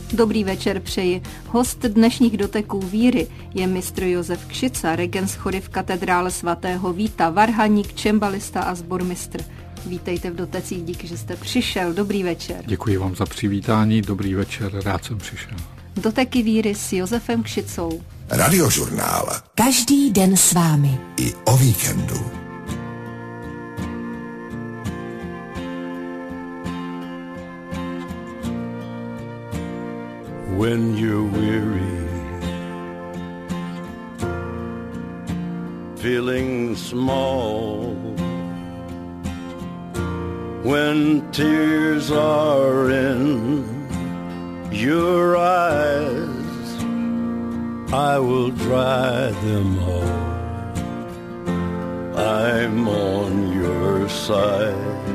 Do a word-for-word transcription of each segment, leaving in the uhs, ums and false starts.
Dobrý večer přeji. Host dnešních doteků víry je mistr Josef Kšica, regens chory v katedrále svatého Víta, varhaník, čembalista a sbormistr. Vítejte v dotecích, díky, že jste přišel. Dobrý večer. Děkuji vám za přivítání, dobrý večer, rád jsem přišel. Doteky víry s Josefem Kšicou. Radiožurnál. Každý den s vámi. I o víkendu. When you're weary, feeling small, when tears are in your eyes, I will dry them all. I'm on your side.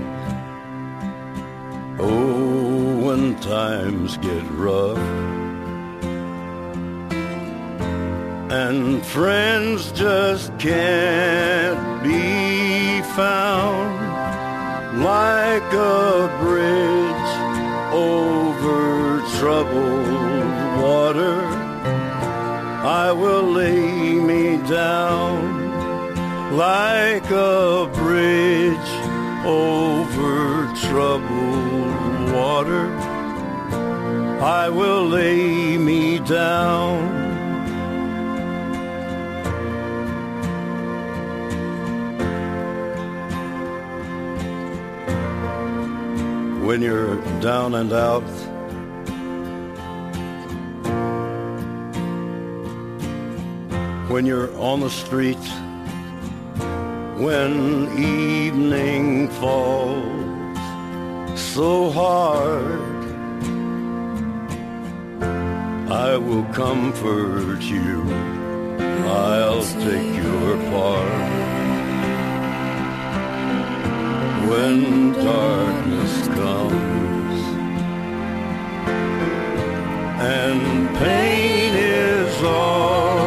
Oh, when times get rough and friends just can't be found, like a bridge over troubled water, I will lay me down. Like a bridge over troubled water, I will lay me down. When you're down and out, when you're on the street, when evening falls so hard, I will comfort you, I'll take your part. When darkness comes and pain is all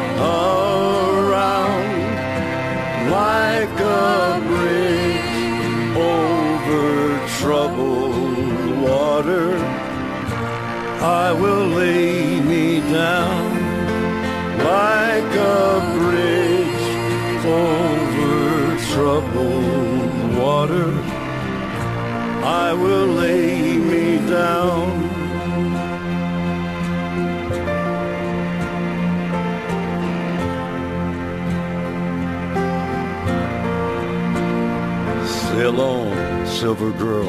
around, like a bridge over troubled water, I will lay me down. Like a bridge over troubled water, I will lay me down. Sail on, silver girl,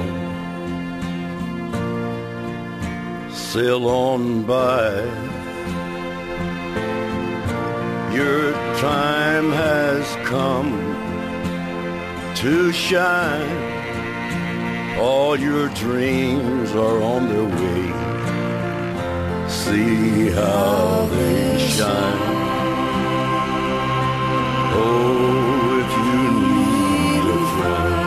sail on by. Your time has come to shine. All your dreams are on their way. See how they shine. Oh, if you need a friend,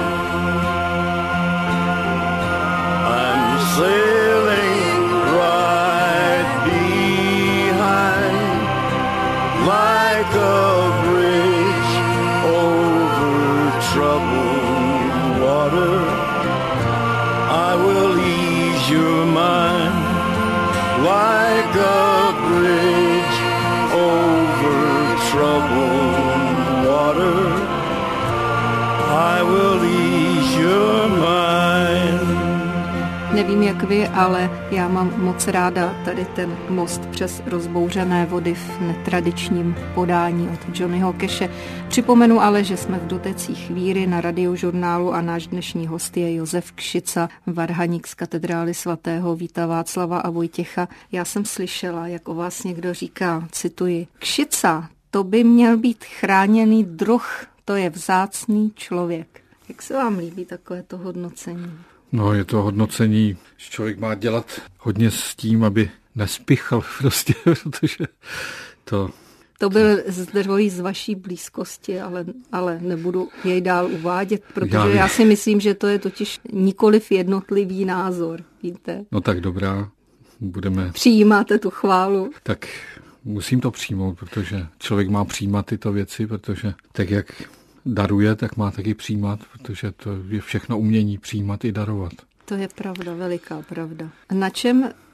I'm sailing right behind, like a bridge over troubled water. I will ease your mind, like a bridge over troubled water. I will ease your mind. Nevím, jak vy, ale já mám moc ráda tady ten most přes rozbouřené vody v netradičním podání od Johnnyho Cashe. Připomenu ale, že jsme v dotecích víry na Radiožurnálu a náš dnešní host je Josef Kšica, varhaník z katedrály svatého Víta, Václava a Vojtěcha. Já jsem slyšela, jak o vás někdo říká, cituji, Kšica, to by měl být chráněný druh, to je vzácný člověk. Jak se vám líbí takovéto hodnocení? No, je to hodnocení, že člověk má dělat hodně s tím, aby nespichal prostě, protože to... To byl zdroj z vaší blízkosti, ale, ale nebudu jej dál uvádět, protože já, já si myslím, že to je totiž nikoliv jednotlivý názor, víte. No tak dobrá, budeme... Přijímáte tu chválu? Tak musím to přijmout, protože člověk má přijímat tyto věci, protože tak jak daruje, tak má taky přijímat, protože to je všechno umění přijímat i darovat. To je pravda, veliká pravda. Na čem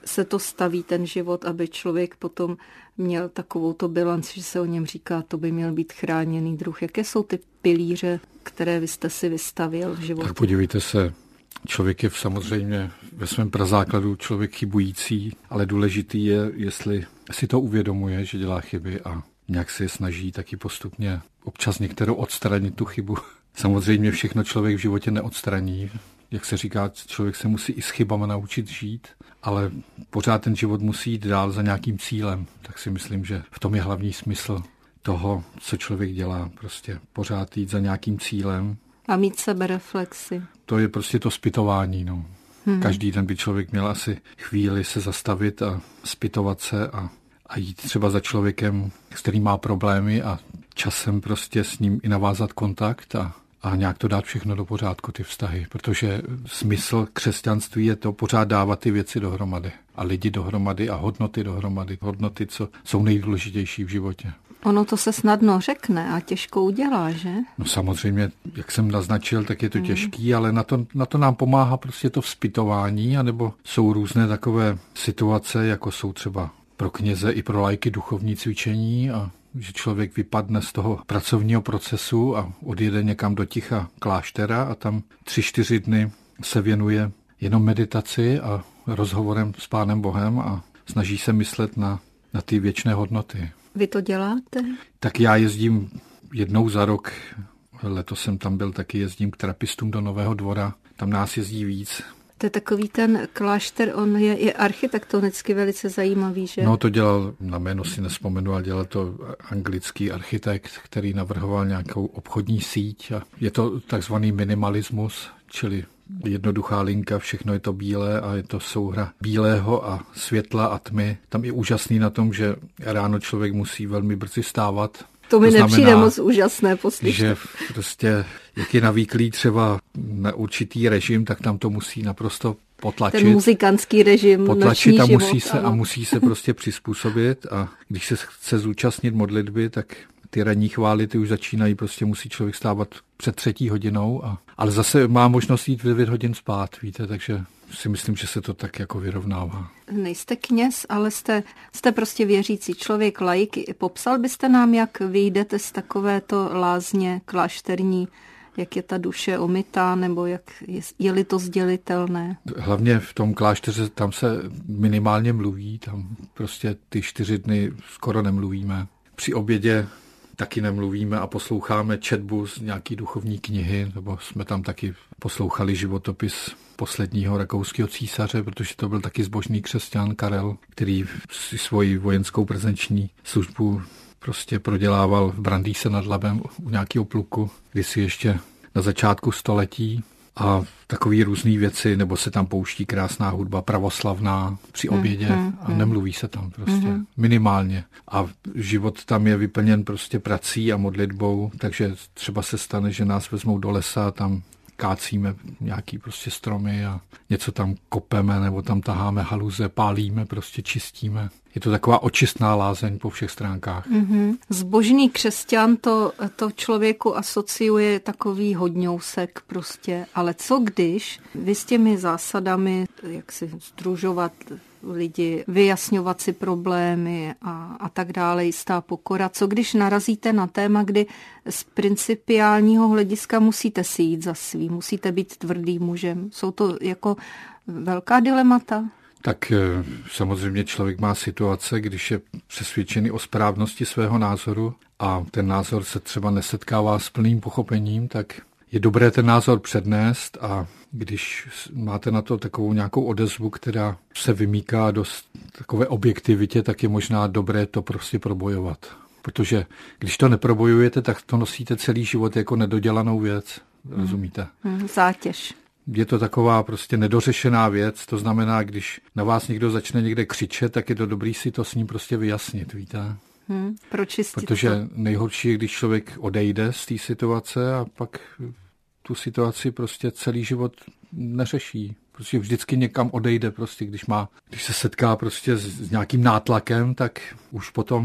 se to staví, ten život, aby člověk potom měl takovou to bilanci, že se o něm říká, to by měl být chráněný druh. Jaké jsou ty pilíře, které vy jste si vystavil v životě? Tak podívejte se, člověk je samozřejmě ve svém prazákladu člověk chybující, ale důležitý je, jestli si to uvědomuje, že dělá chyby a nějak se je snaží taky postupně občas některou odstranit tu chybu. Samozřejmě všechno člověk v životě neodstraní. Jak se říká, člověk se musí i s chybama naučit žít, ale pořád ten život musí jít dál za nějakým cílem. Tak si myslím, že v tom je hlavní smysl toho, co člověk dělá. Prostě pořád jít za nějakým cílem. A mít sebereflexi. To je prostě to zpytování. No. Hmm. Každý den by člověk měl asi chvíli se zastavit a zpytovat se a, a jít třeba za člověkem, s kterým má problémy a časem prostě s ním i navázat kontakt a a nějak to dát všechno do pořádku, ty vztahy, protože smysl křesťanství je to pořád dávat ty věci dohromady a lidi dohromady a hodnoty dohromady, hodnoty, co jsou nejdůležitější v životě. Ono to se snadno řekne a těžko udělá, že? No samozřejmě, jak jsem naznačil, tak je to hmm. těžký, ale na to, na to nám pomáhá prostě to vzpytování, anebo jsou různé takové situace, jako jsou třeba pro kněze i pro laiky duchovní cvičení a že člověk vypadne z toho pracovního procesu a odjede někam do ticha kláštera a tam tři, čtyři dny se věnuje jenom meditaci a rozhovorem s Pánem Bohem a snaží se myslet na, na ty věčné hodnoty. Vy to děláte? Tak já jezdím jednou za rok, letos jsem tam byl, taky jezdím k terapistům do Nového Dvora, tam nás jezdí víc. To je takový ten klášter, on je, je architektonicky velice zajímavý, že? No to dělal, na jméno si nespomenu, ale dělal to anglický architekt, který navrhoval nějakou obchodní síť a je to takzvaný minimalismus, čili jednoduchá linka, všechno je to bílé a je to souhra bílého a světla a tmy. Tam je úžasný na tom, že ráno člověk musí velmi brzy vstávat. To mi to znamená, nepřijde moc úžasné poslyšet. Že prostě, jak je navyklý třeba na určitý režim, tak tam to musí naprosto potlačit. Ten muzikantský režim, potlačit a život, musí se ano. a musí se prostě přizpůsobit a když se chce zúčastnit modlitby, tak ty ranní chvály, ty už začínají, prostě musí člověk stávat před třetí hodinou, a, ale zase má možnost jít v devět hodin spát, víte, takže si myslím, že se to tak jako vyrovnává. Nejste kněz, ale jste, jste prostě věřící člověk, laik. Popsal byste nám, jak vyjdete z takovéto lázně klášterní, jak je ta duše omytá, nebo jak je, je-li to sdělitelné? Hlavně v tom klášteře tam se minimálně mluví, tam prostě ty čtyři dny skoro nemluvíme. Při obědě taky nemluvíme a posloucháme četbu z nějaký duchovní knihy, nebo jsme tam taky poslouchali životopis posledního rakouského císaře, protože to byl taky zbožný křesťan Karel, který si svoji vojenskou prezenční službu prostě prodělával v Brandýse nad Labem u nějakého pluku, kdysi ještě na začátku století. A takový různý věci, nebo se tam pouští krásná hudba pravoslavná při obědě mm, mm, a nemluví se tam prostě mm. minimálně. A život tam je vyplněn prostě prací a modlitbou, takže třeba se stane, že nás vezmou do lesa, tam kácíme nějaký prostě stromy a něco tam kopeme, nebo tam taháme haluze, pálíme, prostě čistíme. Je to taková očistná lázeň po všech stránkách. Mm-hmm. Zbožný křesťan to, to člověku asociuje takový hodňousek prostě, ale co když vy s těmi zásadami, jak si sdružovat lidi, vyjasňovat si problémy a, a tak dále, jistá pokora. Co když narazíte na téma, kdy z principiálního hlediska musíte si jít za svým, musíte být tvrdým mužem. Jsou to jako velká dilemata? Tak samozřejmě člověk má situace, když je přesvědčený o správnosti svého názoru a ten názor se třeba nesetkává s plným pochopením, tak je dobré ten názor přednést a když máte na to takovou nějakou odezvu, která se vymýká do takové objektivitě, tak je možná dobré to prostě probojovat. Protože když to neprobojujete, tak to nosíte celý život jako nedodělanou věc. Rozumíte? Zátěž. Je to taková prostě nedořešená věc, to znamená, když na vás někdo začne někde křičet, tak je to dobrý si to s ním prostě vyjasnit, víte? Hmm, pročistit Protože to. nejhorší je, když člověk odejde z té situace a pak tu situaci prostě celý život neřeší. Prostě vždycky někam odejde, prostě, když má, když se setká prostě s, s nějakým nátlakem, tak už potom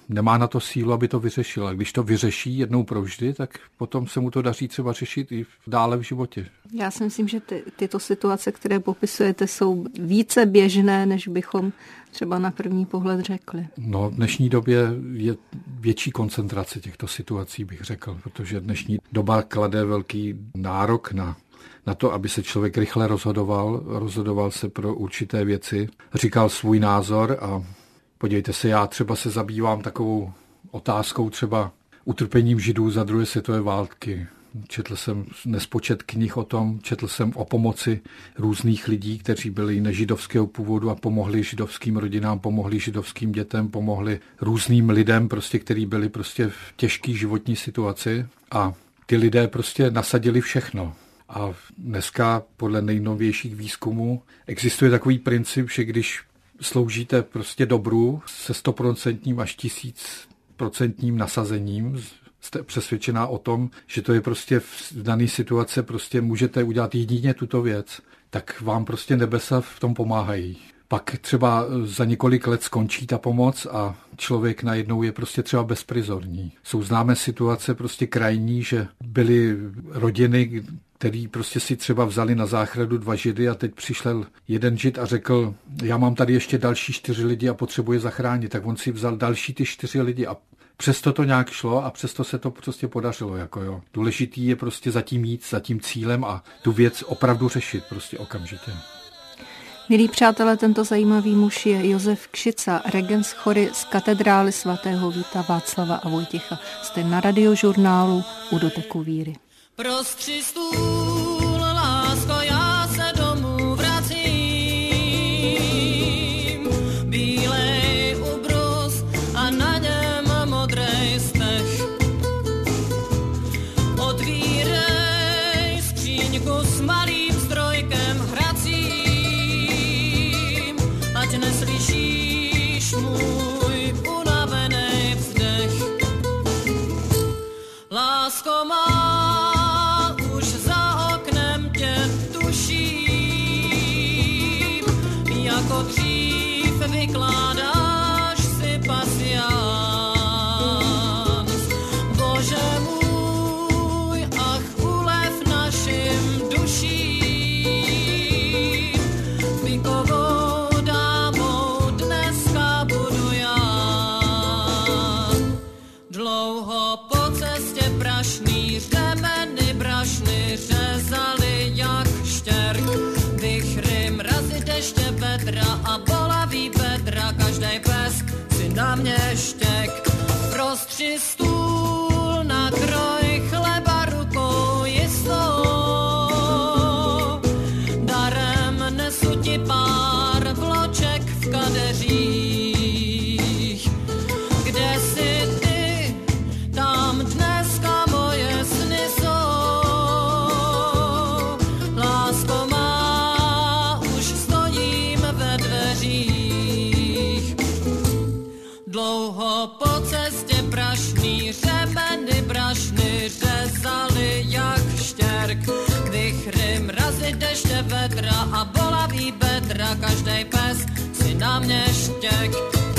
nemá na to sílu, aby to vyřešil. A když to vyřeší jednou provždy, tak potom se mu to daří třeba řešit i dále v životě. Já si myslím, že ty, tyto situace, které popisujete, jsou více běžné, než bychom třeba na první pohled řekli. No, v dnešní době je větší koncentrace těchto situací, bych řekl, protože dnešní doba klade velký nárok na, na to, aby se člověk rychle rozhodoval, rozhodoval se pro určité věci, říkal svůj názor a podívejte se, já třeba se zabývám takovou otázkou třeba utrpením Židů za druhé světové války. Četl jsem nespočet knih o tom, četl jsem o pomoci různých lidí, kteří byli nežidovského původu a pomohli židovským rodinám, pomohli židovským dětem, pomohli různým lidem, prostě, kteří byli prostě v těžké životní situaci a ty lidé prostě nasadili všechno. A dneska podle nejnovějších výzkumů existuje takový princip, že když sloužíte prostě dobru se stoprocentním až tisícprocentním nasazením, jste přesvědčená o tom, že to je prostě v dané situace, prostě můžete udělat jedině tuto věc, tak vám prostě nebesa v tom pomáhají. Pak třeba za několik let skončí ta pomoc a člověk najednou je prostě třeba bezprizorní. Jsou známé situace prostě krajní, že byly rodiny, který prostě si třeba vzali na záchranu dva Židy a teď přišel jeden Žid a řekl, já mám tady ještě další čtyři lidi a potřebuji zachránit, tak on si vzal další ty čtyři lidi a přesto to nějak šlo a přesto se to prostě podařilo. Jako jo. Důležitý je prostě zatím jít, za tím cílem a tu věc opravdu řešit prostě okamžitě. Milí přátelé, tento zajímavý muž je Josef Kšica, regens chory z katedrály svatého Víta, Václava a Vojtěcha. Jste na Radiožurnálu U doteku víry. Prostři stůl, lásko, já se domů vracím. Bílej ubrus a na něm modrej stech. Otvírej skříňku s malým strojkem hracím, ať neslyšíš můj unavený vzdech. Lásko má, jako dřív vykládáš si pasians. Bože můj, ach ulev našim duším, bykovou dámou dneska budu já. Dlouho po cestě prašný řemeny brašny řezali jak štěrk, vychry, mrazy, deště, bedra a bolavý bedra, každej pes si na mě štěk. Prostři stůl na kroj chleba rukou jistou, darem nesu ti pár vloček v kadeřích. Kde jsi ty, tam dneska moje sny jsou. Lásko má, už stojím ve dveřích. Dlouho po cestě prašný řemeny brašny řezali jak štěrk. Vychry, mrazy, deště, vedra a bolavý bedra, každej pes si na mě štěk.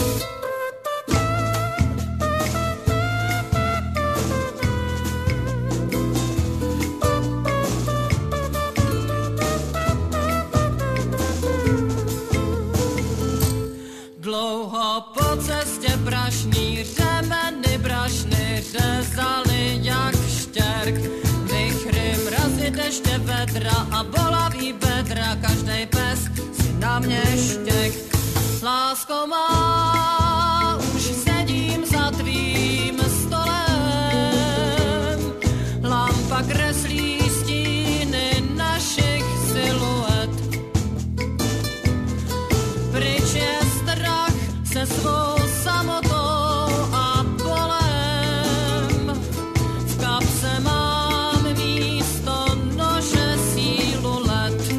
Dlouho po cestě prašný řemeny brašny řezali jak štěrk. Vychry, mrazy, deště, vedra a bolavý bedra, každej pes si na mě štěk. Lásko má, už sedím za tvým stolem, lampa kreslí stíny našich siluet. Pryč je strach se svou samotou a bolem. V kapse mám místo nože sílu let.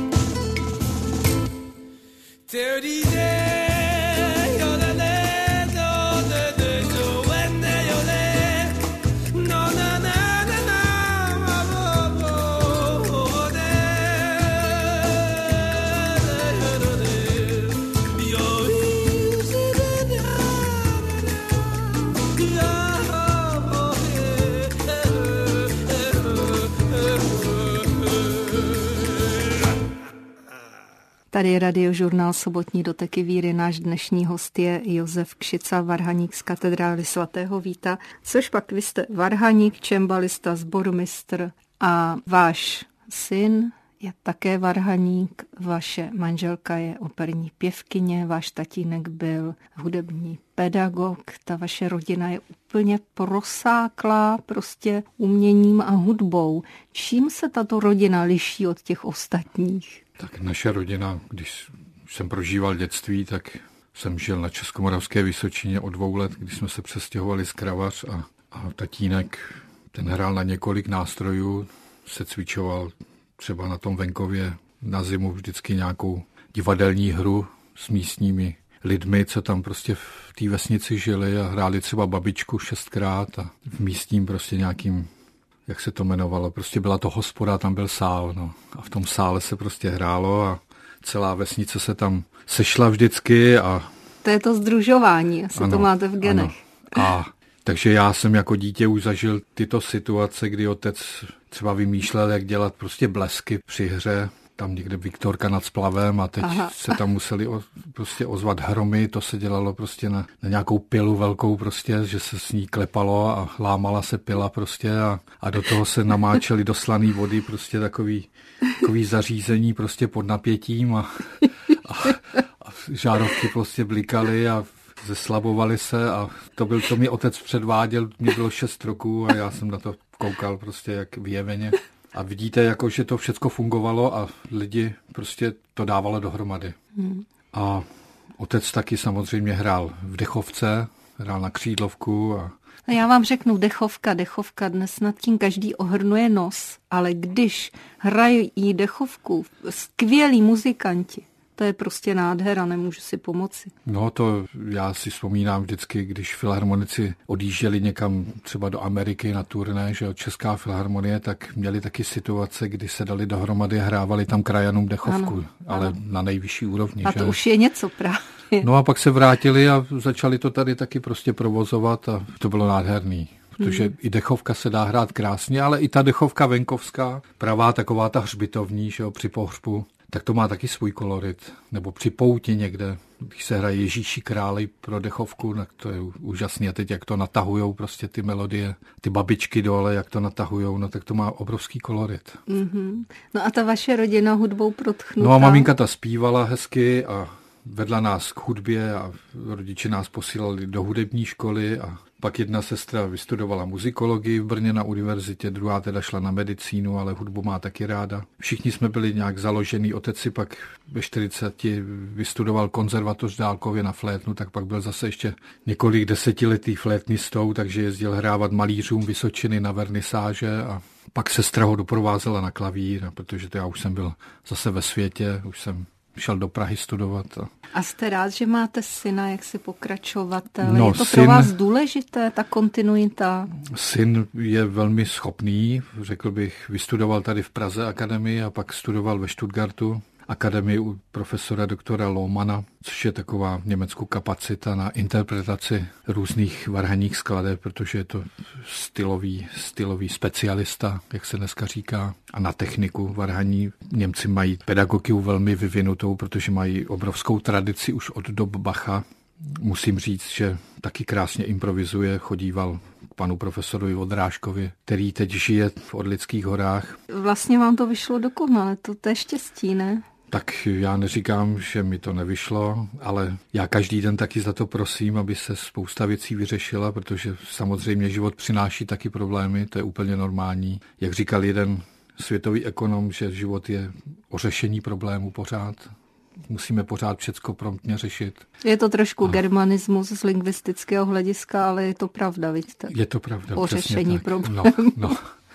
Tady je Radiožurnál Sobotní doteky víry. Náš dnešní host je Josef Kšica, varhaník z katedrály svatého Víta. Což pak vy jste varhaník, čembalista, sbormistr a váš syn je také varhaník, vaše manželka je operní pěvkyně, váš tatínek byl hudební pedagog, ta vaše rodina je úplně prosáklá prostě uměním a hudbou. Čím se tato rodina liší od těch ostatních? Tak naše rodina, když jsem prožíval dětství, tak jsem žil na Českomoravské Vysočině od dvou let, když jsme se přestěhovali z Kravař a, a tatínek, ten hrál na několik nástrojů, se cvičoval třeba na tom venkově na zimu vždycky nějakou divadelní hru s místními lidmi, co tam prostě v té vesnici žili a hráli třeba babičku šestkrát a v místním prostě nějakým, jak se to jmenovalo, prostě byla to hospoda, tam byl sál, no. A v tom sále se prostě hrálo a celá vesnice se tam sešla vždycky a... To je to sdružování, asi ano, to máte v genech. Ano. A takže já jsem jako dítě už zažil tyto situace, kdy otec třeba vymýšlel, jak dělat prostě blesky při hře, tam někde Viktorka nad splavem a teď Aha. se tam museli o, prostě ozvat hromy, to se dělalo prostě na, na nějakou pilu velkou prostě, že se s ní klepalo a lámala se pila prostě a, a do toho se namáčeli do slaný vody prostě takový, takový zařízení prostě pod napětím a, a, a žárovky prostě blikaly a zeslabovali se a to byl, to mi otec předváděl, mě bylo šest roků a já jsem na to koukal prostě jak vyjeveně. A vidíte, jako, že to všecko fungovalo a lidi prostě to dávalo dohromady. Hmm. A otec taky samozřejmě hrál v dechovce, hrál na křídlovku. A... No já vám řeknu, dechovka, dechovka, dnes nad tím každý ohrnuje nos, ale když hrají dechovku skvělí muzikanti, to je prostě nádhera, nemůžu si pomoci. No to já si vzpomínám vždycky, když filharmonici odjížděli někam třeba do Ameriky na turné, že Česká filharmonie, tak měli taky situace, kdy se dali dohromady a hrávali tam krajanům dechovku, ano, ale ano. na nejvyšší úrovni. A to že? Už je něco právě. No a pak se vrátili a začali to tady taky prostě provozovat a to bylo nádherný. Protože hmm. i dechovka se dá hrát krásně, ale i ta dechovka venkovská, pravá taková ta hřbitovní, že jo, při pohřbu, tak to má taky svůj kolorit. Nebo při pouti někde, když se hraje Ježíši králi pro dechovku, tak to je úžasný. A teď jak to natahujou prostě ty melodie, ty babičky dole, jak to natahujou, no tak to má obrovský kolorit. Mm-hmm. No a ta vaše rodina hudbou protchnutá? No a maminka ta zpívala hezky a vedla nás k hudbě a rodiče nás posílali do hudební školy a pak jedna sestra vystudovala muzikologii v Brně na univerzitě, druhá teda šla na medicínu, ale hudbu má taky ráda. Všichni jsme byli nějak založený, otec si pak ve čtyřiceti vystudoval konzervatoř dálkově na flétnu, tak pak byl zase ještě několik desetiletý flétnistou, takže jezdil hrávat malířům Vysočiny na vernisáže a pak sestra ho doprovázela na klavír, protože to já už jsem byl zase ve světě, už jsem šel do Prahy studovat. A, a jste rád, že máte syna, jak si pokračovat? No, je to syn, pro vás důležité, ta kontinuita? Syn je velmi schopný, řekl bych, vystudoval tady v Praze akademii a pak studoval ve Stuttgartu akademii u profesora doktora Lohmana, což je taková v Německu kapacita na interpretaci různých varhanních skladeb, protože je to stylový, stylový specialista, jak se dneska říká, a na techniku varhaní. Němci mají pedagogii velmi vyvinutou, protože mají obrovskou tradici už od dob Bacha. Musím říct, že taky krásně improvizuje, chodíval k panu profesorovi Vodrážkovi, který teď žije v Orlických horách. Vlastně vám to vyšlo dokonale, to, to je štěstí, ne? Tak já neříkám, že mi to nevyšlo, ale já každý den taky za to prosím, aby se spousta věcí vyřešila, protože samozřejmě život přináší taky problémy, to je úplně normální. Jak říkal jeden světový ekonom, že život je o řešení problémů pořád. Musíme pořád všecko promptně řešit. Je to trošku a... germanismus z lingvistického hlediska, ale je to pravda, vidíte? Je to pravda, o řešení problémů. No, no.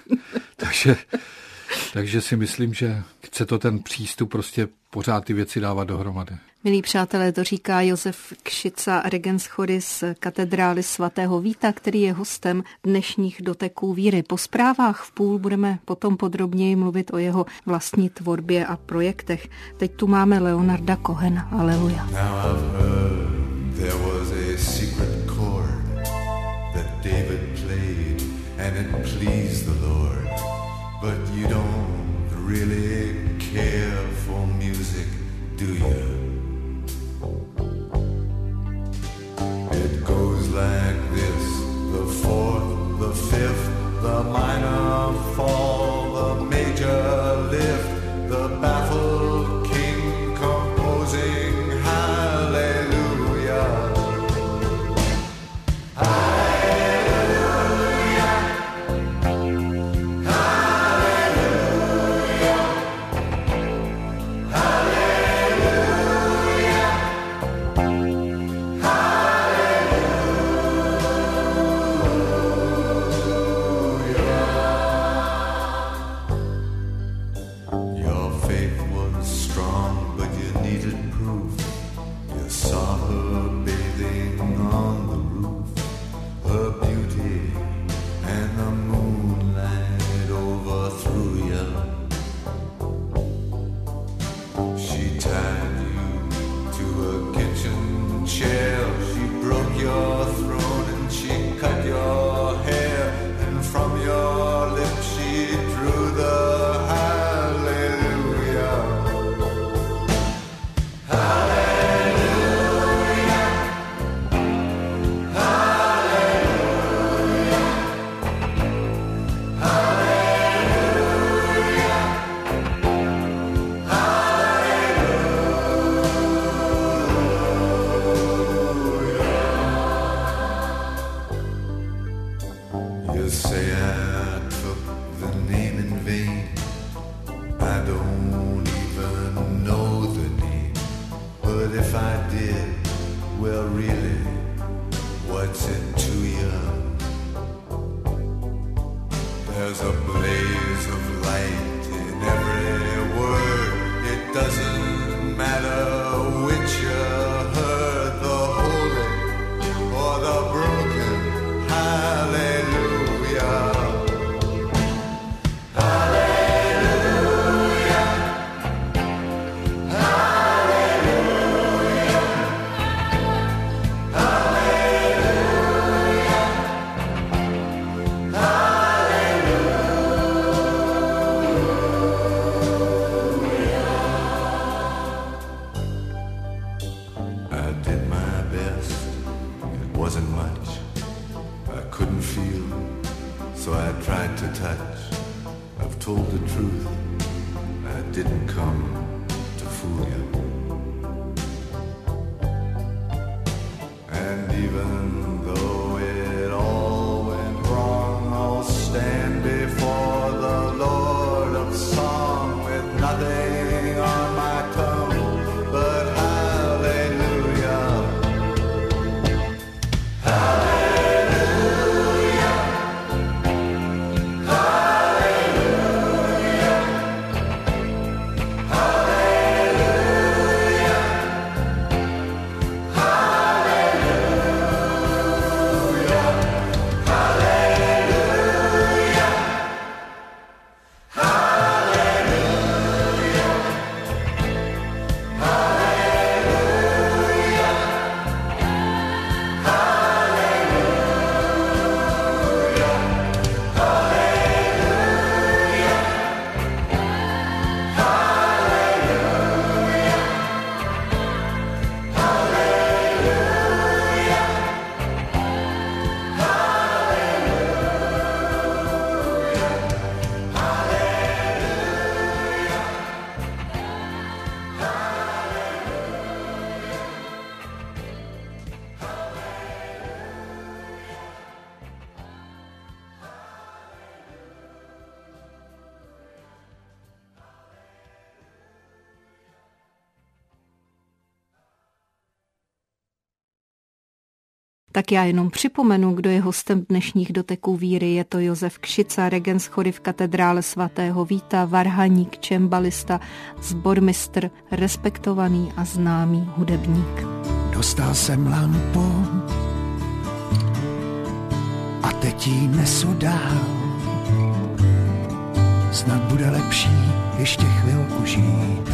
takže, takže si myslím, že chce to ten přístup prostě pořád ty věci dávat dohromady. Milí přátelé, to říká Josef Kšica, regens chory z katedrály svatého Víta, který je hostem dnešních doteků víry. Po zprávách v půl budeme potom podrobněji mluvit o jeho vlastní tvorbě a projektech. Teď tu máme Leonarda Cohena. Aleluja. do you? It goes like this, the fourth, the fifth, the minor fall, the major lift, the baffled king composing hallelujah. Hallelujah. Hallelujah. Hallelujah. Your faith was strong, but you needed proof. You saw her bathing on the roof, her beauty and the moonlight overthrew you. She tied you to a kitchen chair, she broke your throne and she cut your hair, and from your lips she drew the hallelujah. Hallelujah. Hallelujah. Hallelujah. Hallelujah. You say I took the name in vain. I don't even know the name. But if I did, well really, what's it to you? There's a blaze of light in every word. It doesn't matter which you heard, the holy or the broken. Hallelujah. Hallelujah. Hallelujah. Hallelujah. I did my best. It wasn't much. I couldn't feel, so I tried to touch. I've told the truth. I didn't come to fool you. And even though it all went wrong, I'll stand before the Lord of Song with nothing on my tongue but hallelujah. Hallelujah. Hallelujah. Hallelujah. Tak já jenom připomenu, kdo je hostem dnešních doteků víry. Je to Josef Kšica, regent chory v katedrále svatého Víta, varhaník, čembalista, sbormistr, respektovaný a známý hudebník. Dostal jsem lampu a teď jí nesu dál. Snad bude lepší ještě chvilku žít.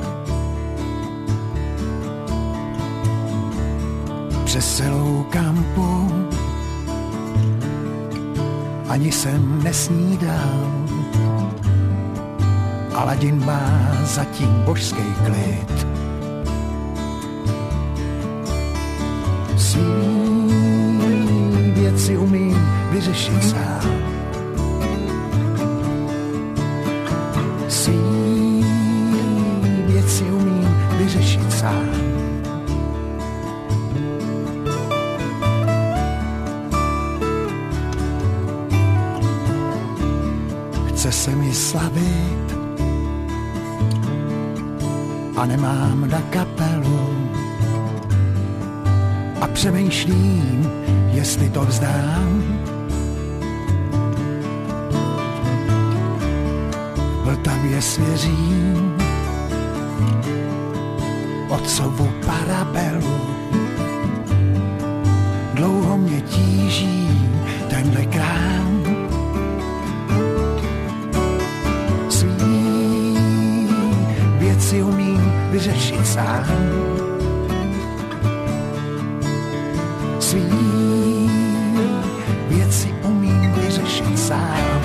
Přes celou kampu ani jsem nesnídal. Aladin má zatím božský klid. Svý věci umím vyřešit sám. Svý věci umím vyřešit sám. Chce se mi slavit a nemám na kapelu a přemýšlím, jestli to vzdám. Vltavě svěřím otcovu parabelu. Dlouho mě tíží tenhle krám. Svý věci umím vyřešit sám. Svý věci umím vyřešit sám.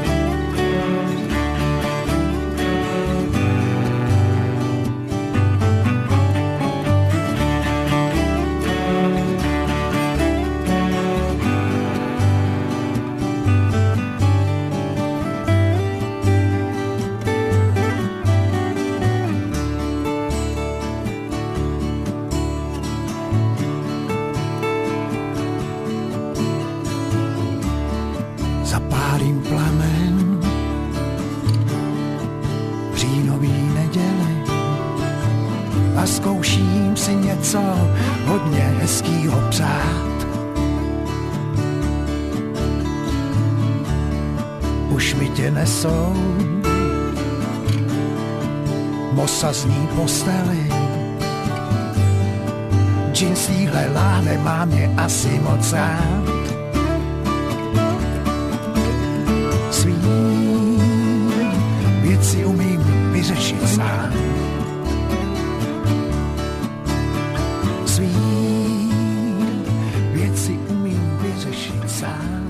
Zapálím plamen v říjnový neděli a zkouším si něco hodně hezkýho přát. Už mi tě nesou mosazní postely, džinsíhle láhve mám je asi moc rád. Svý věci umím vyřešit sám. Svý věci umím vyřešit sám.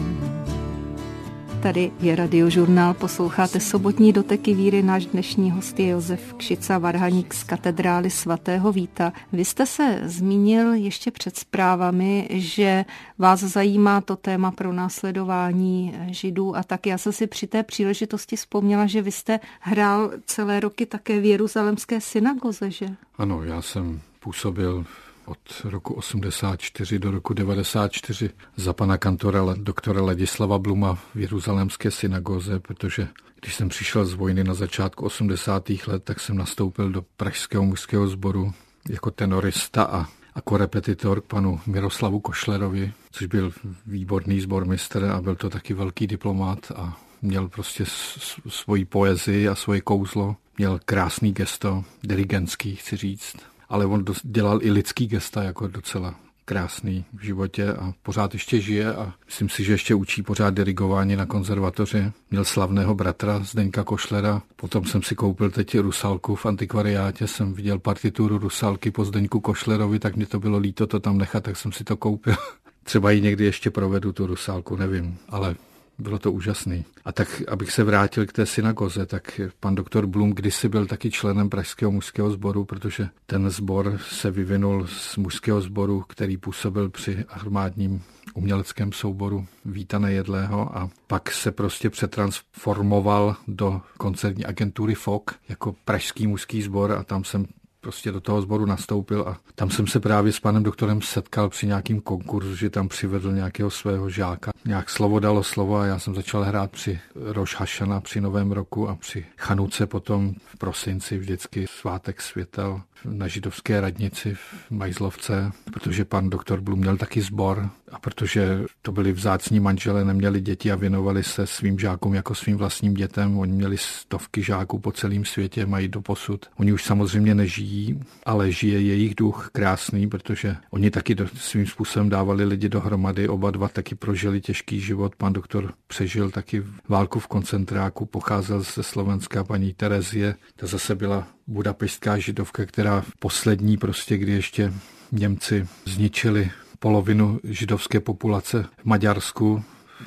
Tady je Radiožurnál, posloucháte sobotní doteky víry, náš dnešní host je Josef Kšica, varhaník z katedrály svatého Víta. Vy jste se zmínil ještě před zprávami, že vás zajímá to téma pronásledování Židů a tak já jsem si při té příležitosti vzpomněla, že vy jste hrál celé roky také v Jeruzalémské synagoze, že? Ano, já jsem působil od roku osmdesát čtyři do roku devadesát čtyři za pana kantora doktora Ladislava Bluma v Jeruzalémské synagoze, protože když jsem přišel z vojny na začátku osmdesátých let, tak jsem nastoupil do pražského mužského sboru jako tenorista a a korepetitor k panu Miroslavu Košlerovi, což byl výborný sbormistr a byl to taky velký diplomat a měl prostě svoji poezii a svoje kouzlo. Měl krásný gesto, dirigentský, chci říct. Ale on dělal i lidský gesta jako docela krásný v životě a pořád ještě žije a myslím si, že ještě učí pořád dirigování na konzervatoři. Měl slavného bratra Zdeňka Košlera, potom jsem si koupil teď Rusalku v antikvariátě, jsem viděl partituru Rusalky po Zdeňku Košlerovi, tak mě to bylo líto to tam nechat, tak jsem si to koupil. Třeba ji někdy ještě provedu, tu Rusalku, nevím, ale bylo to úžasný. A tak, abych se vrátil k té synagoze, tak pan doktor Blum kdysi byl taky členem pražského mužského sboru, protože ten sbor se vyvinul z mužského sboru, který působil při armádním uměleckém souboru Víta Nejedlého a pak se prostě přetransformoval do koncertní agentury F O K jako pražský mužský sbor a tam jsem prostě do toho sboru nastoupil a tam jsem se právě s panem doktorem setkal při nějakým konkurzu, že tam přivedl nějakého svého žáka. Nějak slovo dalo slovo a já jsem začal hrát při Roš Hašana, při Novém roku a při Chanuce potom v prosinci vždycky svátek světel na židovské radnici v Majzlovce, protože pan doktor Blum měl taky sbor a protože to byli vzácní manželé, neměli děti a věnovali se svým žákům jako svým vlastním dětem. Oni měli stovky žáků po celém světě, mají doposud. Oni už samozřejmě nežijí, ale žije jejich duch krásný, protože oni taky do, svým způsobem dávali lidi dohromady, oba dva taky prožili těžký život. Pan doktor přežil taky válku v koncentráku, pocházel ze Slovenska, paní Terezie, ta zase byla budapeštská židovka, která poslední prostě, kdy ještě Němci zničili polovinu židovské populace v Maďarsku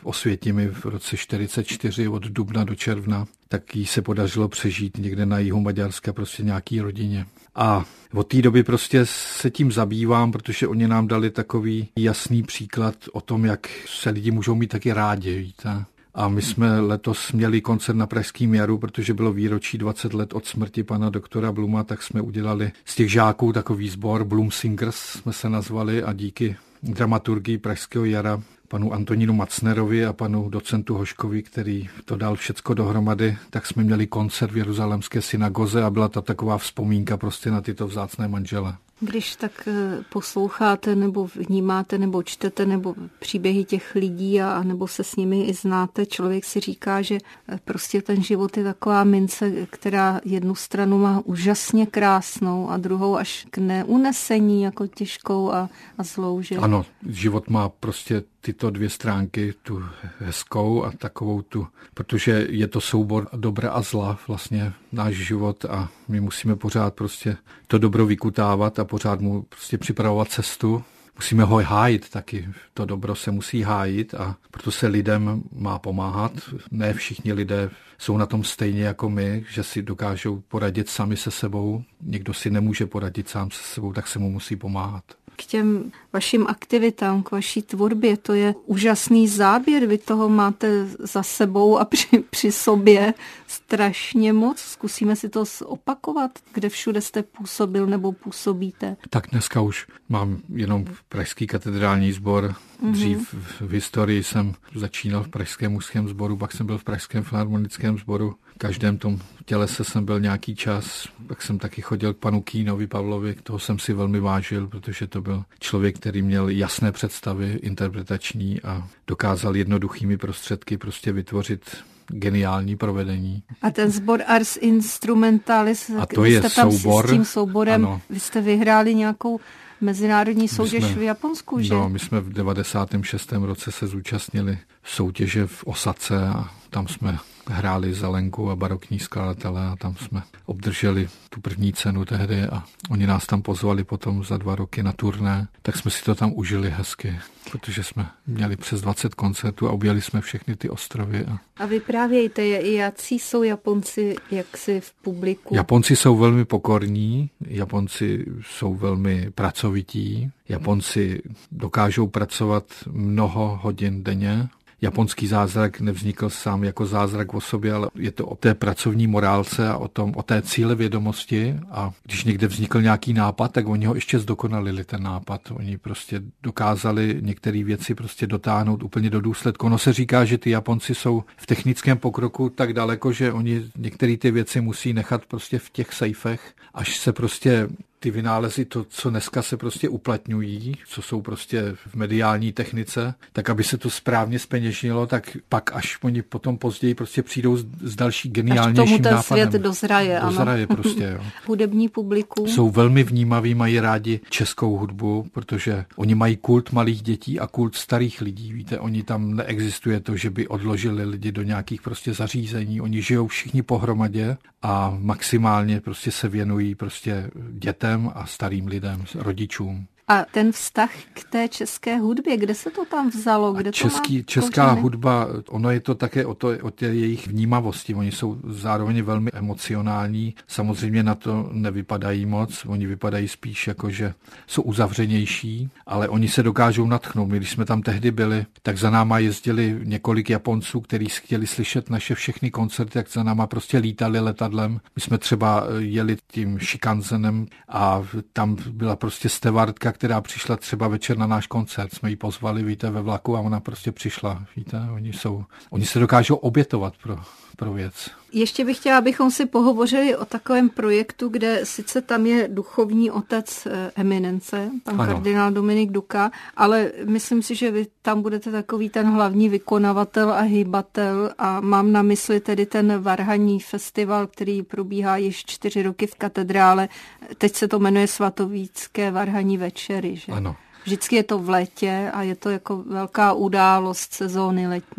v Osvětimi v roce čtyřicet čtyři od dubna do června, tak jí se podařilo přežít někde na jihu Maďarska prostě nějaký rodině. A od té doby prostě se tím zabývám, protože oni nám dali takový jasný příklad o tom, jak se lidi můžou mít taky rádi, víte. A my jsme letos měli koncert na Pražském jaru, protože bylo výročí dvacet let od smrti pana doktora Bluma, tak jsme udělali z těch žáků takový sbor Blum Singers jsme se nazvali a díky dramaturgii Pražského jara panu Antonínu Macnerovi a panu docentu Hoškovi, který to dal všecko dohromady, tak jsme měli koncert v Jeruzalémské synagoze a byla to taková vzpomínka prostě na tyto vzácné manžele. Když tak posloucháte nebo vnímáte nebo čtete nebo příběhy těch lidí a nebo se s nimi i znáte, člověk si říká, že prostě ten život je taková mince, která jednu stranu má úžasně krásnou a druhou až k neunesení jako těžkou a, a zlou. Že? Ano, život má prostě tyto dvě stránky, tu hezkou a takovou tu, protože je to soubor dobra a zla vlastně náš život a my musíme pořád prostě to dobro vykutávat a pořád mu prostě připravovat cestu. Musíme ho hájit taky, to dobro se musí hájit a proto se lidem má pomáhat. Ne všichni lidé jsou na tom stejně jako my, že si dokážou poradit sami se sebou. Někdo si nemůže poradit sám se sebou, tak se mu musí pomáhat. K těm vašim aktivitám, k vaší tvorbě, to je úžasný záběr, vy toho máte za sebou a při, při sobě strašně moc. Zkusíme si to zopakovat, kde všude jste působil nebo působíte. Tak dneska už mám jenom Pražský katedrální sbor. Dřív v historii jsem začínal v Pražském mužském sboru, pak jsem byl v Pražském filharmonickém sboru. V každém tom tělese jsem byl nějaký čas, pak jsem taky chodil k panu Kýnovi Pavlovi, toho jsem si velmi vážil, protože to byl člověk, který měl jasné představy interpretační a dokázal jednoduchými prostředky prostě vytvořit geniální provedení. A ten sbor Ars Instrumentalis, a to vy je jste tam soubor, s tím souborem, ano. Vy jste vyhráli nějakou mezinárodní soutěž jsme, v Japonsku, že? No, my jsme v devadesátém šestém roce se zúčastnili soutěže v Osace a tam jsme hráli Zelenku a barokní skladatele a tam jsme obdrželi tu první cenu tehdy a oni nás tam pozvali potom za dva roky na turné, tak jsme si to tam užili hezky, protože jsme měli přes dvacet koncertů a objeli jsme všechny ty ostrovy. A, a vyprávějte, jací jsou Japonci jaksi v publiku? Japonci jsou velmi pokorní, Japonci jsou velmi pracovití, Japonci dokážou pracovat mnoho hodin denně. Japonský zázrak nevznikl sám jako zázrak o sobě, ale je to o té pracovní morálce a o, tom, o té cílevědomosti a když někde vznikl nějaký nápad, tak oni ho ještě zdokonalili ten nápad. Oni prostě dokázali některé věci prostě dotáhnout úplně do důsledku. Ono se říká, že ty Japonci jsou v technickém pokroku tak daleko, že oni některé ty věci musí nechat prostě v těch sejfech, až se prostě ty vynálezy, to, co dneska se prostě uplatňují, co jsou prostě v mediální technice, tak aby se to správně zpeněžnilo, tak pak až oni potom později prostě přijdou s, s další geniálnějším nápadem. Až k tomu ten nápadem. Svět dozraje, ano. Dozraje prostě, jo. Hudební publikum. Jsou velmi vnímaví, mají rádi českou hudbu, protože oni mají kult malých dětí a kult starých lidí, víte, oni tam neexistuje to, že by odložili lidi do nějakých prostě zařízení, oni žijou všichni pohromadě a maximálně prostě se věnují prostě dětem a starým lidem, rodičům. A ten vztah k té české hudbě, kde se to tam vzalo? Kde Český, to má česká kořeny? hudba, ono je to také o, to, o té jejich vnímavosti. Oni jsou zároveň velmi emocionální. Samozřejmě na to nevypadají moc. Oni vypadají spíš jako, že jsou uzavřenější, ale oni se dokážou nadchnout. My, když jsme tam tehdy byli, tak za náma jezdili několik Japonců, kteří chtěli slyšet naše všechny koncerty, tak za náma prostě lítali letadlem. My jsme třeba jeli tím Shinkansenem a tam byla prostě stevardka, která přišla třeba večer na náš koncert. Jsme ji pozvali, víte, ve vlaku a ona prostě přišla, víte, oni jsou, oni se dokážou obětovat pro, pro věc. Ještě bych chtěla, abychom si pohovořili o takovém projektu, kde sice tam je duchovní otec eminence, pan ano. kardinál Dominik Duka, ale myslím si, že vy tam budete takový ten hlavní vykonavatel a hýbatel a mám na mysli tedy ten varhanní festival, který probíhá již čtyři roky v katedrále. Teď se to jmenuje Svatovícké varhanní večery, že? Ano. Vždycky je to v létě a je to jako velká událost sezóny letní.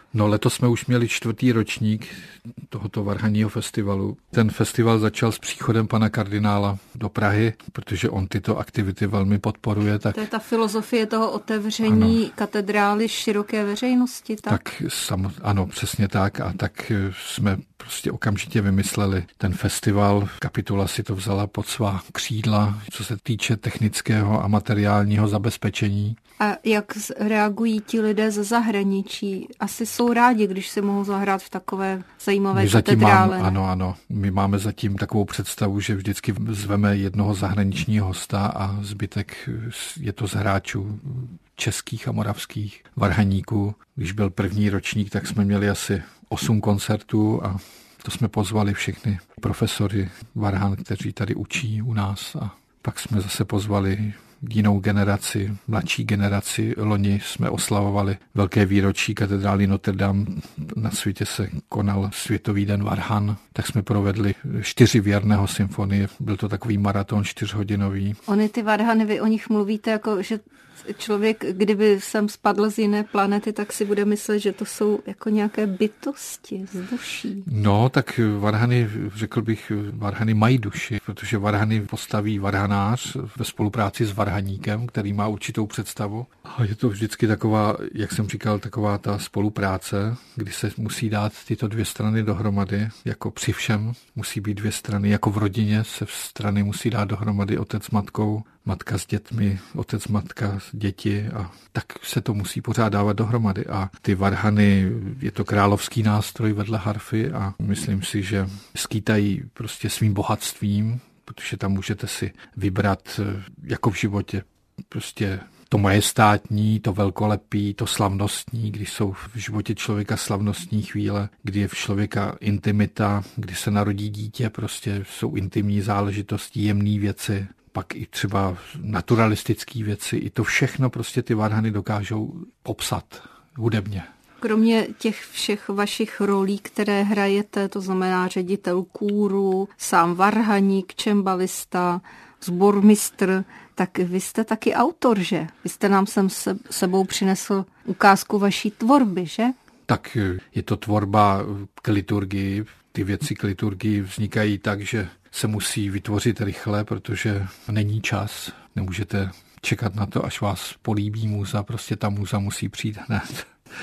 No letos jsme už měli čtvrtý ročník tohoto varhanního festivalu. Ten festival začal s příchodem pana kardinála do Prahy, protože on tyto aktivity velmi podporuje. Tak... To je ta filozofie toho otevření ano. katedrály široké veřejnosti, tak? Tak sam, ano, přesně tak. A tak jsme prostě okamžitě vymysleli ten festival. Kapitula si to vzala pod svá křídla, co se týče technického a materiálního zabezpečení. A jak reagují ti lidé ze zahraničí? Asi jsou rádi, když si mohou zahrát v takové zajímavé My katedrále. Mám, ano, ano. My máme zatím takovou představu, že vždycky zveme jednoho zahraničního hosta a zbytek je to z hráčů českých a moravských varhaníků. Když byl první ročník, tak jsme měli asi osm koncertů a to jsme pozvali všechny profesory varhan, kteří tady učí u nás, a pak jsme zase pozvali jinou generaci, mladší generaci. Loni jsme oslavovali velké výročí katedrály Notre Dame. Na světě se konal Světový den varhan, tak jsme provedli čtyři věrného symfonie. Byl to takový maraton čtyřhodinový. Ony ty varhany, vy o nich mluvíte jako, že člověk, kdyby sem spadl z jiné planety, tak si bude myslet, že to jsou jako nějaké bytosti z duší. No, tak varhany, řekl bych, varhany mají duši, protože varhany postaví varhanář ve spolupráci s varhaníkem, který má určitou představu. A je to vždycky taková, jak jsem říkal, taková ta spolupráce, kdy se musí dát tyto dvě strany dohromady, jako při všem musí být dvě strany, jako v rodině se strany musí dát dohromady otec s matkou, matka s dětmi, otec, matka, děti, a tak se to musí pořád dávat dohromady. A ty varhany, je to královský nástroj vedle harfy a myslím si, že skýtají prostě svým bohatstvím, protože tam můžete si vybrat jako v životě prostě to majestátní, to velkolepý, to slavnostní, když jsou v životě člověka slavnostní chvíle, kdy je v člověka intimita, kdy se narodí dítě, prostě jsou intimní záležitosti, jemné věci, pak i třeba naturalistické věci, i to všechno prostě ty varhany dokážou popsat hudebně. Kromě těch všech vašich rolí, které hrajete, to znamená ředitel kůru, sám varhaník, čembalista, sbormistr, tak vy jste taky autor, že? Vy jste nám sem se sebou přinesl ukázku vaší tvorby, že? Tak je to tvorba k liturgii. Ty věci k liturgii vznikají tak, že se musí vytvořit rychle, protože není čas. Nemůžete čekat na to, až vás políbí můza, prostě ta můza musí přijít hned.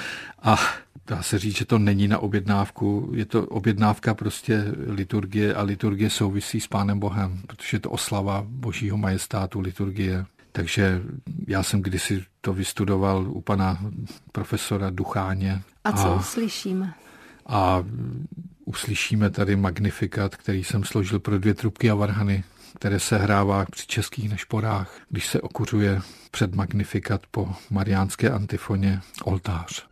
A dá se říct, že to není na objednávku, je to objednávka prostě liturgie a liturgie souvisí s Pánem Bohem, protože je to oslava Božího majestátu liturgie. Takže já jsem kdysi to vystudoval u pana profesora Ducháně. A co a, uslyšíme? A uslyšíme tady Magnifikat, který jsem složil pro dvě trubky a varhany, které se hrává při českých nešporách, když se okuřuje před Magnifikat po mariánské antifoně oltář.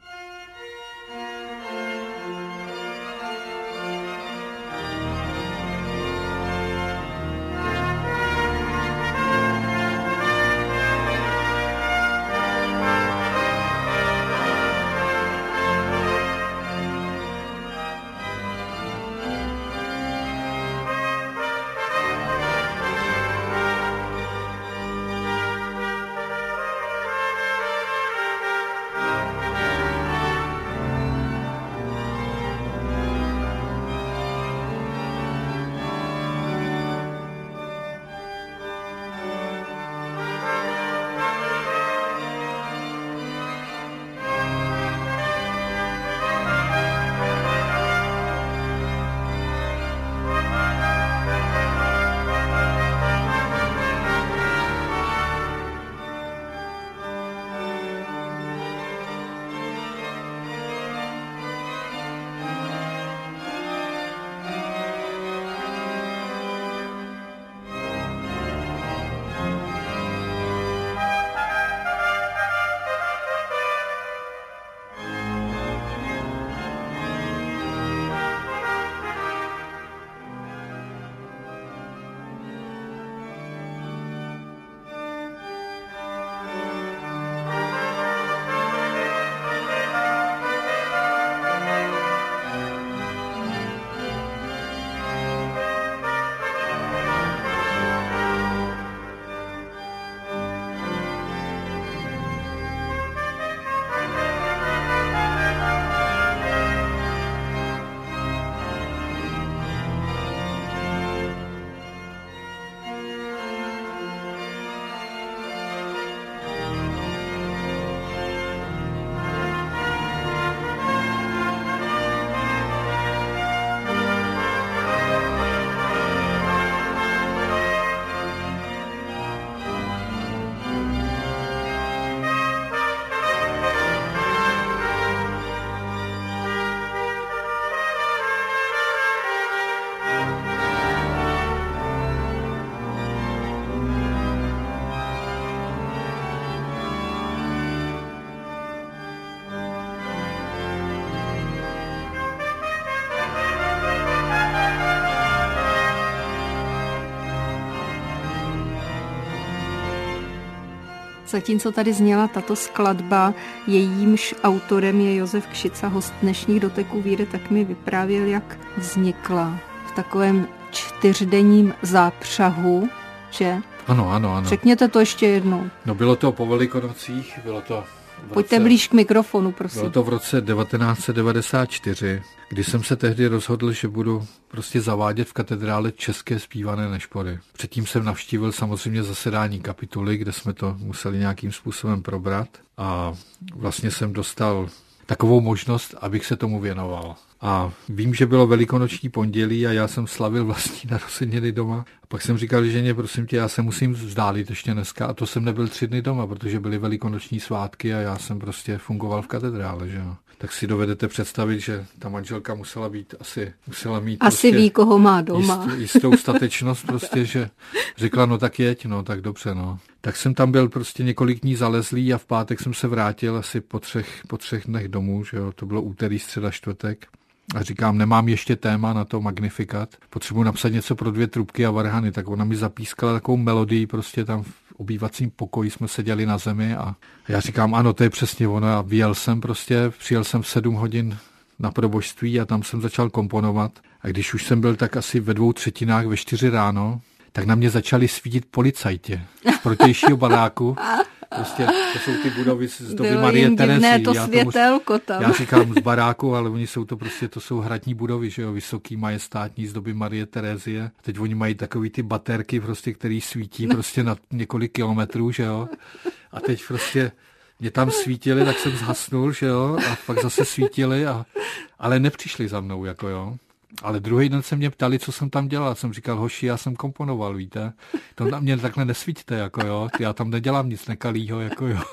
Zatímco tady zněla tato skladba, jejímž autorem je Josef Kšica, host dnešních Doteků víry, tak mi vyprávěl, jak vznikla v takovém čtyřdenním zápřahu, že? Ano, ano, ano. Řekněte to ještě jednou. No bylo to po Velikonocích, bylo to Pojďte blíž k mikrofonu, prosím. Bylo to v roce devatenáct set devadesát čtyři, kdy jsem se tehdy rozhodl, že budu prostě zavádět v katedrále české zpívané nešpory. Předtím jsem navštívil samozřejmě zasedání kapituly, kde jsme to museli nějakým způsobem probrat a vlastně jsem dostal takovou možnost, abych se tomu věnoval. A vím, že bylo velikonoční pondělí a já jsem slavil vlastní narozeniny doma. A pak jsem říkal ženě, prosím tě, já se musím vzdálit ještě dneska. A to jsem nebyl tři dny doma, protože byly velikonoční svátky a já jsem prostě fungoval v katedrále, že jo. Tak si dovedete představit, že ta manželka musela být asi, musela mít asi prostě ví, koho má doma. Jist, jistou statečnost prostě, že řekla, no tak jeď, no tak dobře, no. Tak jsem tam byl prostě několik dní zalezlý a v pátek jsem se vrátil asi po třech, po třech dnech domů, že jo. To bylo úterý, středa, čtvrtek. A říkám, nemám ještě téma na to Magnifikat, potřebuji napsat něco pro dvě trubky a varhany, tak ona mi zapískala takovou melodii, prostě tam v obývacím pokoji jsme seděli na zemi a já říkám, ano, to je přesně ono a vyjel jsem prostě, přijel jsem v sedm hodin na probožství a tam jsem začal komponovat a když už jsem byl tak asi ve dvou třetinách ve čtyři ráno, tak na mě začali svítit policajti z protějšího baráku. Prostě to jsou ty budovy z doby Marie Terezy. To já, světelko tam. já říkám z baráku, ale oni jsou to prostě, to jsou hradní budovy, že jo, vysoký, majestátní z doby Marie Terezie. Teď oni mají takový ty baterky, prostě, který svítí prostě na několik kilometrů, že jo. A teď prostě mě tam svítili, tak jsem zhasnul, že jo, a pak zase svítili, a, ale nepřišli za mnou, jako jo. Ale druhý den se mě ptali, co jsem tam dělal. Jsem říkal, hoši, já jsem komponoval, víte. To na mě takhle nesvítíte, jako jo. Já tam nedělám nic nekalýho, jako jo.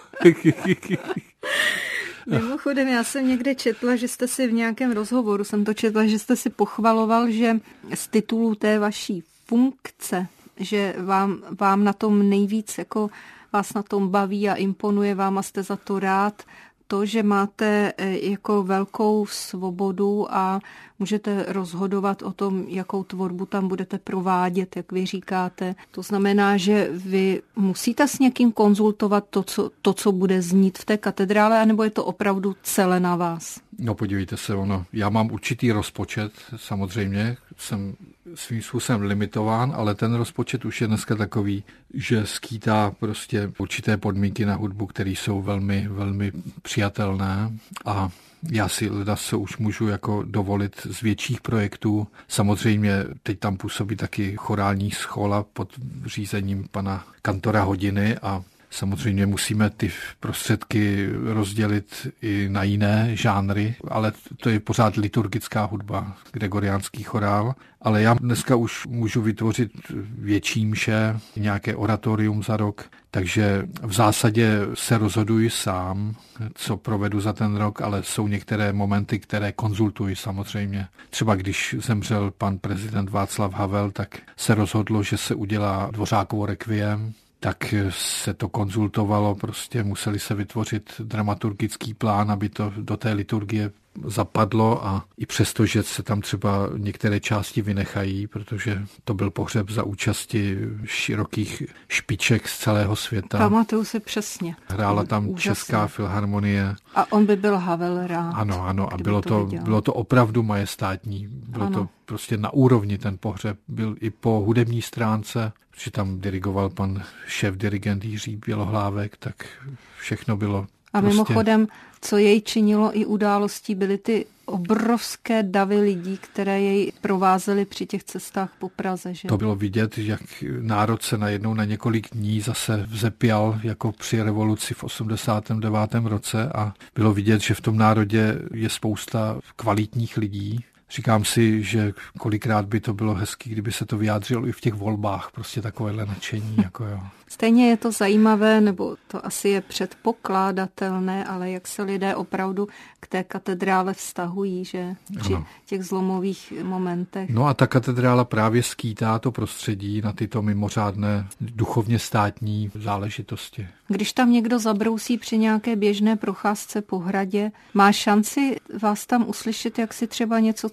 Mimochodem, já jsem někde četla, že jste si v nějakém rozhovoru, jsem to četla, že jste si pochvaloval, že z titulu té vaší funkce, že vám, vám na tom nejvíc, jako vás na tom baví a imponuje vám a jste za to rád, to, že máte jako velkou svobodu a můžete rozhodovat o tom, jakou tvorbu tam budete provádět, jak vy říkáte. To znamená, že vy musíte s někým konzultovat to, co, to, co bude znít v té katedrále, anebo je to opravdu celé na vás? No podívejte se, ono, já mám určitý rozpočet, samozřejmě, jsem svým způsobem limitován, ale ten rozpočet už je dneska takový, že skýtá prostě určité podmínky na hudbu, které jsou velmi, velmi přijatelné a já si leda se už můžu jako dovolit z větších projektů. Samozřejmě teď tam působí taky chorální schola pod řízením pana kantora Hodiny a samozřejmě musíme ty prostředky rozdělit i na jiné žánry, ale to je pořád liturgická hudba, gregoriánský chorál. Ale já dneska už můžu vytvořit větší mše, nějaké oratorium za rok, takže v zásadě se rozhoduji sám, co provedu za ten rok, ale jsou některé momenty, které konzultuji samozřejmě. Třeba když zemřel pan prezident Václav Havel, tak se rozhodlo, že se udělá Dvořákovo rekviem, tak se to konzultovalo, prostě museli se vytvořit dramaturgický plán, aby to do té liturgie zapadlo a i přesto, že se tam třeba některé části vynechají, protože to byl pohřeb za účasti širokých špiček z celého světa. Pamatuju se přesně. Hrála tam úžasně Česká filharmonie. A on by byl Havel rád. Ano, ano, a bylo to, to bylo to opravdu majestátní. Bylo ano. To prostě na úrovni ten pohřeb. Byl i po hudební stránce, protože tam dirigoval pan šéf dirigent Jiří Bělohlávek, tak všechno bylo. A prostě... mimochodem, co jej činilo i událostí, byly ty obrovské davy lidí, které jej provázely při těch cestách po Praze. Že? To bylo vidět, jak národ se najednou na několik dní zase vzepěl jako při revoluci v osmdesátém devátém roce a bylo vidět, že v tom národě je spousta kvalitních lidí. Říkám si, že kolikrát by to bylo hezký, kdyby se to vyjádřilo i v těch volbách, prostě takovéhle nadšení. Jako jo. Stejně je to zajímavé, nebo to asi je předpokládatelné, ale jak se lidé opravdu k té katedrále vztahují, že při ano. těch zlomových momentech. No a ta katedrála právě skýtá to prostředí na tyto mimořádné duchovně státní záležitosti. Když tam někdo zabrousí při nějaké běžné procházce po hradě, má šanci vás tam uslyšet, jak si třeba něco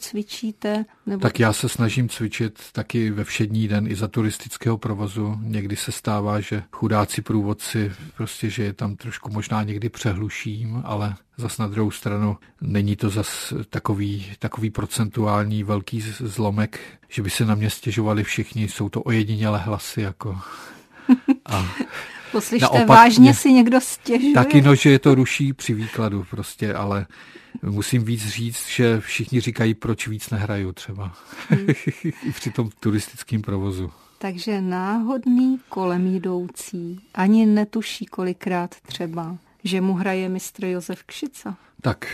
cvičíte? Nebo... Tak já se snažím cvičit taky ve všední den i za turistického provozu. Někdy se stává, že chudáci průvodci, prostě, že je tam trošku možná někdy přehluším, ale zas na druhou stranu není to zas takový, takový procentuální velký zlomek, že by se na mě stěžovali všichni. Jsou to ojedinělé hlasy, jako... A poslyšte, vážně si někdo stěžuje? Taky no, že je to ruší při výkladu prostě, ale musím víc říct, že všichni říkají, proč víc nehraju třeba. Hmm. Při tom turistickém provozu. Takže náhodný kolem jdoucí ani netuší kolikrát třeba, že mu hraje mistr Josef Kšica. Tak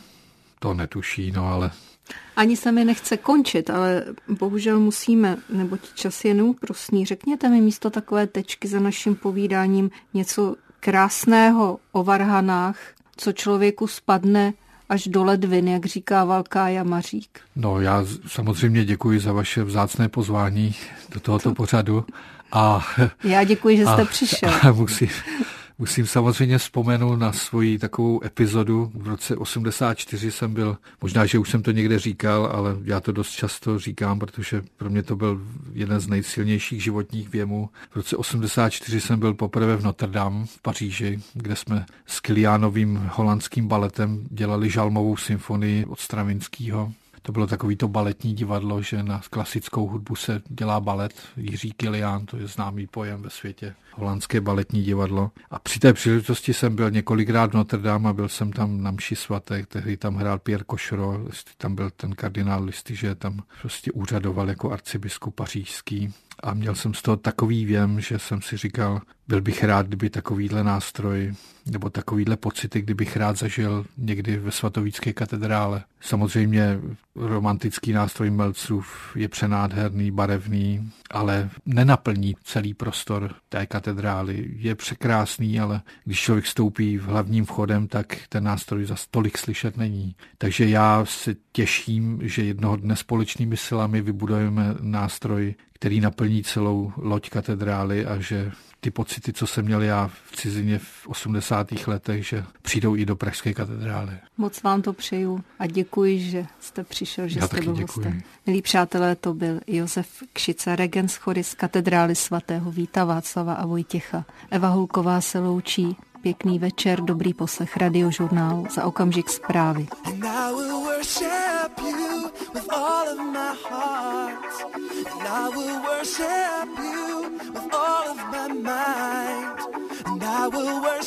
to netuší, no ale... Ani se mi nechce končit, ale bohužel musíme, neboť čas je neúprosný. Řekněte mi místo takové tečky za naším povídáním něco krásného o varhanách, co člověku spadne až do ledvin, jak říká Valká Jamařík. No já samozřejmě děkuji za vaše vzácné pozvání do tohoto to... pořadu. A, já děkuji, že jste a, přišel. A musím, musím samozřejmě vzpomenout na svoji takovou epizodu. V roce osmdesát čtyři jsem byl, možná, že už jsem to někde říkal, ale já to dost často říkám, protože pro mě to byl jeden z nejsilnějších životních věmů. V roce osmdesát čtyři jsem byl poprvé v Notre Dame v Paříži, kde jsme s Kiliánovým holandským baletem dělali Žalmovou symfonii od Stravinskýho. To bylo takovýto baletní divadlo, že na klasickou hudbu se dělá balet. Jiří Kilián, to je známý pojem ve světě. Holandské baletní divadlo. A při té příležitosti jsem byl několikrát v Notre Dame a byl jsem tam na mši svaté, tehdy tam hrál Pierre Cochereau, tam byl ten kardinál Lustiger, tam prostě úřadoval jako arcibiskup pařížský. A měl jsem z toho takový věm, že jsem si říkal, byl bych rád, kdyby takovýhle nástroj nebo takovýhle pocity, kdybych rád zažil někdy ve svatovícké katedrále. Samozřejmě romantický nástroj Melsrův je přenádherný, barevný, ale nenaplní celý prostor té katedrály. Je překrásný, ale když člověk vstoupí v hlavním vchodem, tak ten nástroj zas tolik slyšet není. Takže já se těším, že jednoho dne společnými silami vybudujeme nástroj, který naplní celou loď katedrály a že ty pocity, co jsem měl já v cizině v osmdesátých letech, že přijdou i do pražské katedrály. Moc vám to přeju a děkuji, že jste přišel, že já jste byl děkuji. hostem. Milí přátelé, to byl Josef Kšica, regent chory z katedrály svatého Víta Václava a Vojtěcha. Eva Hulková se loučí. Pěkný večer, dobrý poslech Radiožurnálu, za okamžik zprávy.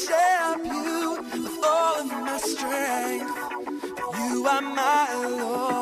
You are my Lord.